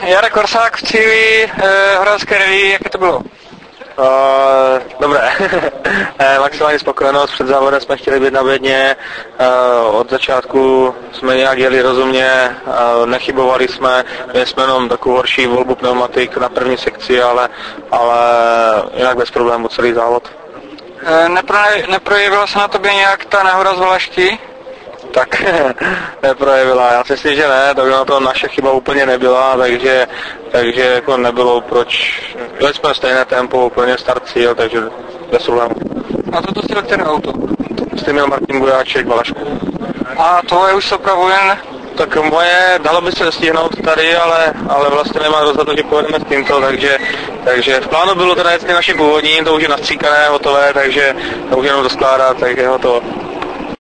Jarek Korsák v cíli Horavské rally, jaké to bylo? Dobré. Maximální spokojenost, před závodem jsme chtěli být na bedně, od začátku jsme nějak jeli rozumně, nechybovali jsme, měli jsme jenom takovou horší volbu pneumatik na první sekci, ale jinak bez problémů celý závod. Neprojevila se na tobě nějak ta nehoda z Valašti? Tak neprojevila, já si myslím, že ne, takže na to naše chyba úplně nebyla, takže jako nebylo proč, jeli jsme stejné tempo, úplně start cíl, takže bez problémů. A toto si které auto? Jste měl Martin Bujáček, Valašku. A tohle už se opravuje? Tak moje, dalo by se stihnout tady, ale vlastně nemám rozhodnout, že pojedeme s tímto, takže v plánu bylo teda jet naše původní, to už je nastříkané, hotové, takže to už jenom doskládat, takže hotovo.